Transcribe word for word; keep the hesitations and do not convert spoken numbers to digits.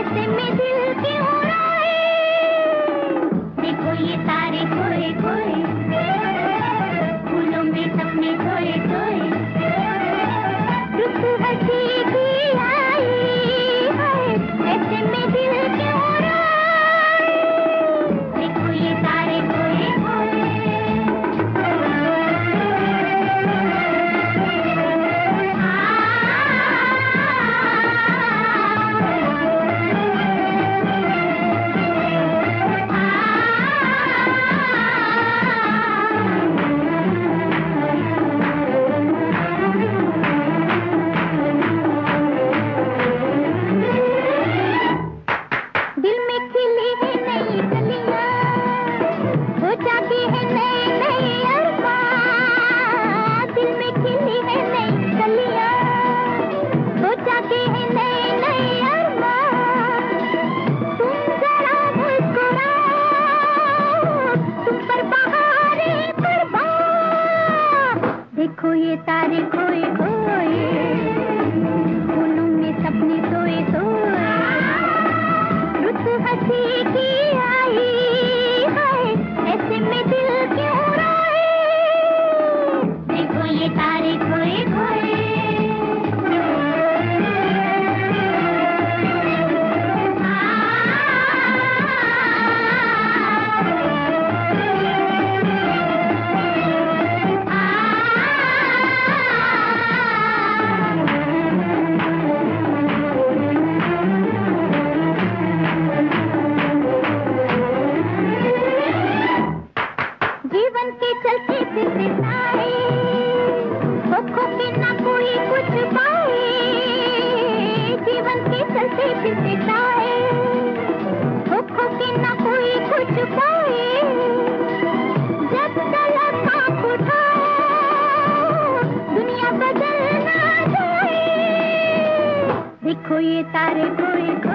ऐसे में दिल क्यों रोए, देखो ये तारे खोए खोए, फूलों में सपने खोए खोए, रुत हंसी की आई है, ऐसे में दिल क्यों रोए, देखो ये तारे खोए खोए। देखो ये तारे खोए खोए, फूलों में सपने सोए सोए, रुत हंसी की आई है, ऐसे में दिल क्यों रोए, देखो ये तारे खोए खोए। जीवन के चलते फिरते साए, होठों पे ना कोई कुछ पाए, जीवन के चलते फिरते साए, होठों पे ना कोई कुछ पाए, जब तलक आँख उठाओ, दुनिया बदल ना जाए, देखो ये तारे खोए खोए।